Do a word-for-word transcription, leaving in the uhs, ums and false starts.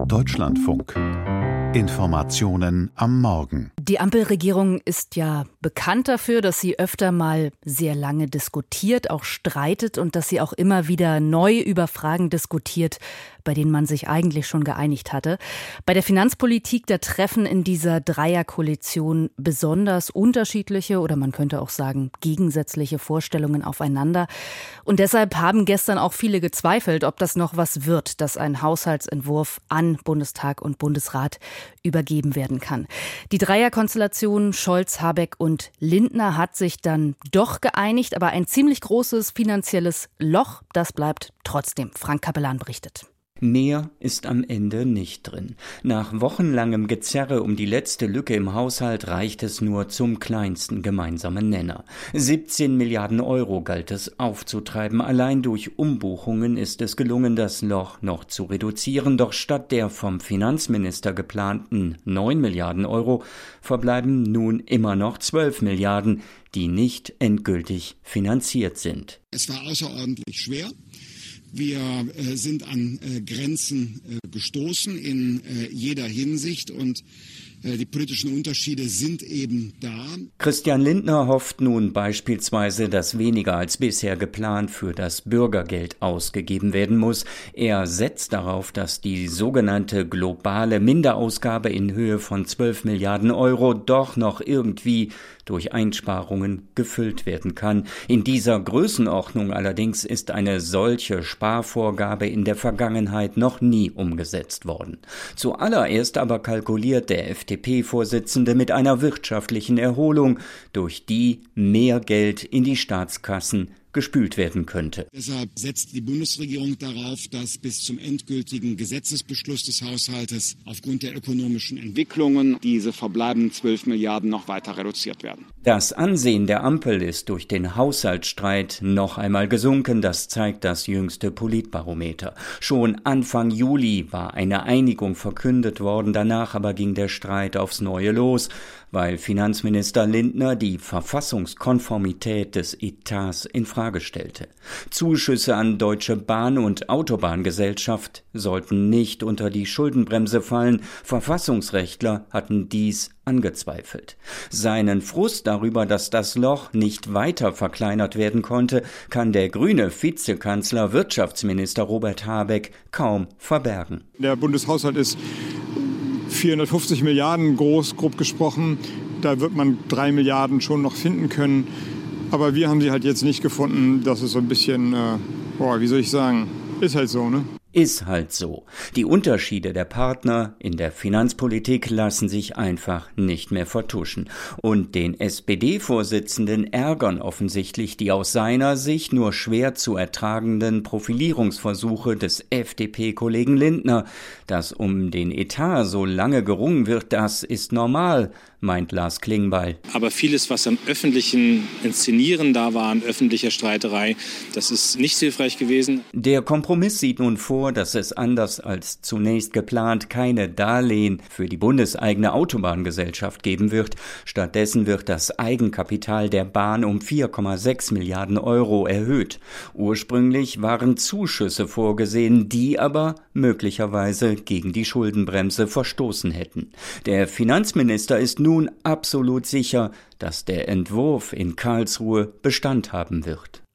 Deutschlandfunk. Informationen am Morgen. Die Ampelregierung ist ja bekannt dafür, dass sie öfter mal sehr lange diskutiert, auch streitet und dass sie auch immer wieder neu über Fragen diskutiert, bei denen man sich eigentlich schon geeinigt hatte. Bei der Finanzpolitik, da treffen in dieser Dreierkoalition besonders unterschiedliche oder man könnte auch sagen gegensätzliche Vorstellungen aufeinander. Und deshalb haben gestern auch viele gezweifelt, ob das noch was wird, dass ein Haushaltsentwurf an Bundestag und Bundesrat übergeben werden kann. Die Dreierkonstellation Scholz, Habeck und Lindner hat sich dann doch geeinigt, aber ein ziemlich großes finanzielles Loch, das bleibt trotzdem. Frank Capellan berichtet. Mehr ist am Ende nicht drin. Nach wochenlangem Gezerre um die letzte Lücke im Haushalt reicht es nur zum kleinsten gemeinsamen Nenner. siebzehn Milliarden Euro galt es aufzutreiben. Allein durch Umbuchungen ist es gelungen, das Loch noch zu reduzieren. Doch statt der vom Finanzminister geplanten neun Milliarden Euro verbleiben nun immer noch zwölf Milliarden, die nicht endgültig finanziert sind. Es war außerordentlich schwer. Wir äh, sind an äh, Grenzen äh, gestoßen in äh, jeder Hinsicht und äh, die politischen Unterschiede sind eben da. Christian Lindner hofft nun beispielsweise, dass weniger als bisher geplant für das Bürgergeld ausgegeben werden muss. Er setzt darauf, dass die sogenannte globale Minderausgabe in Höhe von zwölf Milliarden Euro doch noch irgendwie durch Einsparungen gefüllt werden kann. In dieser Größenordnung allerdings ist eine solche Sparvorgabe in der Vergangenheit noch nie umgesetzt worden. Zuallererst aber kalkuliert der F D P-Vorsitzende mit einer wirtschaftlichen Erholung, durch die mehr Geld in die Staatskassen gespült werden könnte. Deshalb setzt die Bundesregierung darauf, dass bis zum endgültigen Gesetzesbeschluss des Haushaltes aufgrund der ökonomischen Entwicklungen diese verbleibenden zwölf Milliarden noch weiter reduziert werden. Das Ansehen der Ampel ist durch den Haushaltsstreit noch einmal gesunken, das zeigt das jüngste Politbarometer. Schon Anfang Juli war eine Einigung verkündet worden, danach aber ging der Streit aufs Neue los, weil Finanzminister Lindner die Verfassungskonformität des Etats in Frage stellte. Zuschüsse an Deutsche Bahn und Autobahngesellschaft sollten nicht unter die Schuldenbremse fallen. Verfassungsrechtler hatten dies angezweifelt. Seinen Frust darüber, dass das Loch nicht weiter verkleinert werden konnte, kann der grüne Vizekanzler Wirtschaftsminister Robert Habeck kaum verbergen. Der Bundeshaushalt ist vierhundertfünfzig Milliarden groß, grob gesprochen. Da wird man drei Milliarden schon noch finden können. Aber wir haben sie halt jetzt nicht gefunden. Das ist so ein bisschen, äh, boah, wie soll ich sagen, ist halt so, ne? Ist halt so. Die Unterschiede der Partner in der Finanzpolitik lassen sich einfach nicht mehr vertuschen. Und den S P D-Vorsitzenden ärgern offensichtlich die aus seiner Sicht nur schwer zu ertragenden Profilierungsversuche des F D P-Kollegen Lindner. Dass um den Etat so lange gerungen wird, das ist normal, meint Lars Klingbeil. Aber vieles, was am öffentlichen Inszenieren da war, an öffentlicher Streiterei, das ist nicht hilfreich gewesen. Der Kompromiss sieht nun vor, dass es anders als zunächst geplant keine Darlehen für die bundeseigene Autobahngesellschaft geben wird. Stattdessen wird das Eigenkapital der Bahn um vier Komma sechs Milliarden Euro erhöht. Ursprünglich waren Zuschüsse vorgesehen, die aber möglicherweise gegen die Schuldenbremse verstoßen hätten. Der Finanzminister ist nun absolut sicher, dass der Entwurf in Karlsruhe Bestand haben wird.